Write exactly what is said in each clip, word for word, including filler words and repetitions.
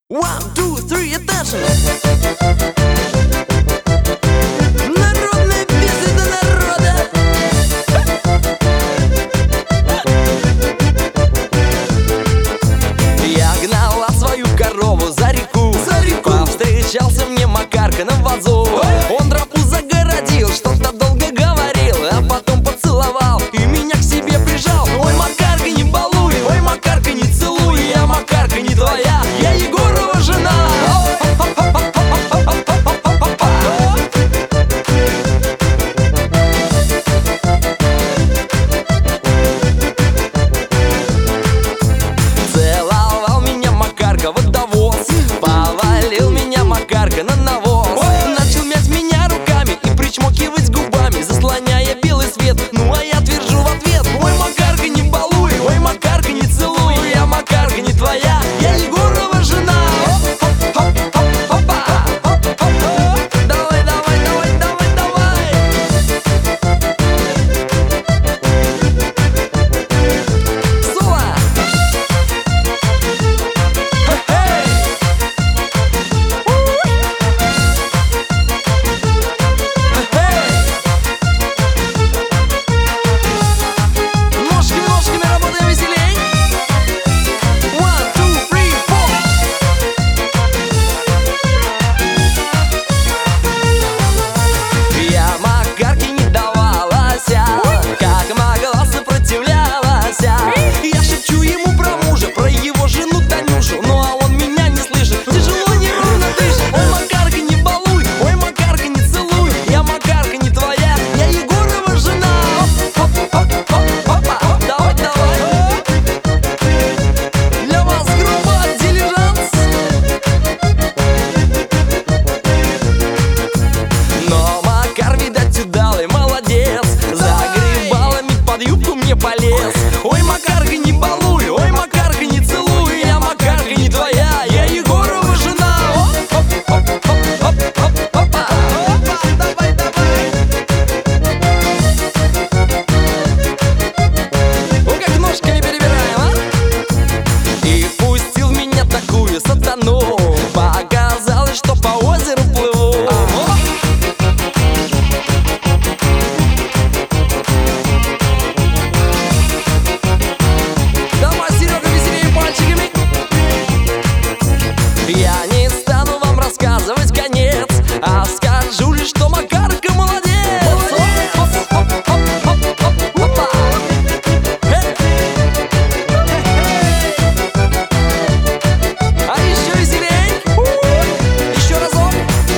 One, two, three, attention! Народные песни для народа! Я гнала свою корову за реку, за реку. Повстречался мне Макарка на вазу. Он тропу загородил, что-то долго говорил, а потом поцеловал и меня к себе прижал. Ой, Макарка, не балуй, ой, Макарка, не целуй, я Макарка не твоя, я Егорова жена. Целовал меня Макарка водовоз, повалил меня Макарка на навоз. Начал мять меня руками и причмокивать губами, заслоняя белый свет. Ну а я твержу в ответ: ой, Макарка, не балуй, ой, Макарка, не целуй, я Макарка не твоя, я Егорова жена. Давай, давай, давай, давай, давай. Соло. Ножки, ножками работаем веселей. One, two, three, four. Я Макарке не давалась, как могла сопротивлялась. Я шепчу ему про мужа, про его жену Танюшу, ну а он меня не слышит, тяжело, неровно дышит. Ой, Макарка, не балуй, ой, Макарка, не целуй, я Макарка не твоя, я Егорова жена. Опа, давай, давай. Для вас группа «Дилижанс». Но Макар, видать, удалый, молодец, за грибалами под юбку мне полез. Ой, Макарка, не балуй, ой, Макарка, не целуй, я Макарка не твоя, я Егорова жена. Опа, давай, давай. Ой, как ножками перебираем, а? И пустил в меня такую сатану, показалось, что по озеру плыву. Давай, Серега, веселее пальчиками. Я не стану вам рассказывать конец, а скажу лишь, что Макарка молодец. Опа. А еще веселей. Еще разок.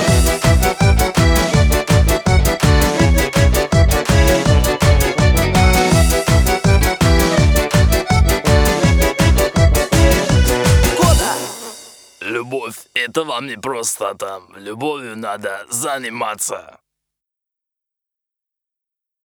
Кода. Любовь — это вам не просто там. Любовью надо заниматься.